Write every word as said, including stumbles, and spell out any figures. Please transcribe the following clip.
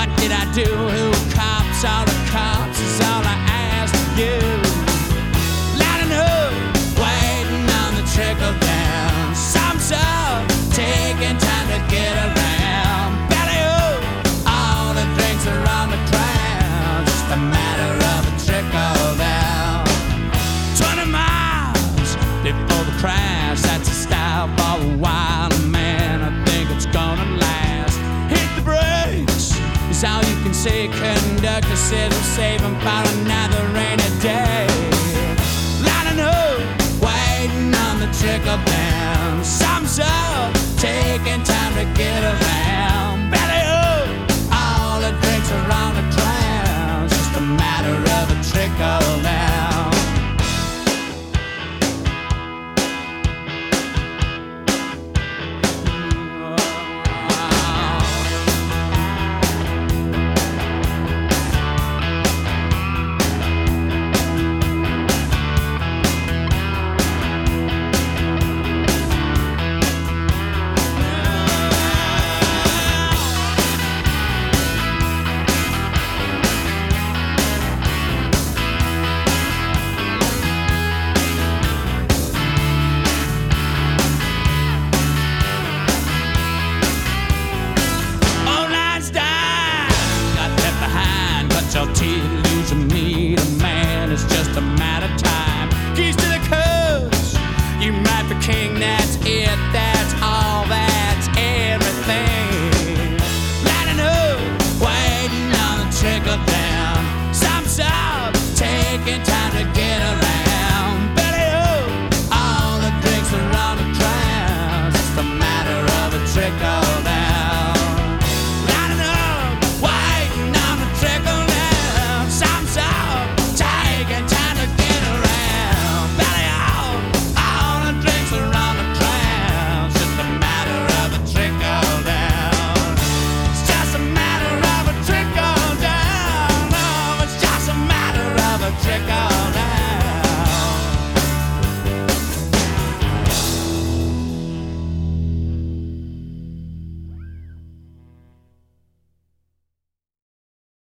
What did I do? Who cops? All the cops is all I ask you. Lining up, waiting on the trickle down. Some up, taking time to get around. Belly up, all the drinks are on the ground. Just a matter of a trickle down. Twenty miles before the crash. That's a style for a while, man. I think it's gonna last. Hit the brakes, is all you can say. Conductor says we'll save him for another rainy day. Lining up, waiting on the trickle down. Sums up, taking time to get around. Belly up, all the drinks are on the ground. Just a matter of a trickle down. Your teeth losing me to man, it's just a matter of time. Keys to the coast, you might be king, that's it, that's all, that's everything. Lining up, waiting on the trickle down. Some up, taking time to get around.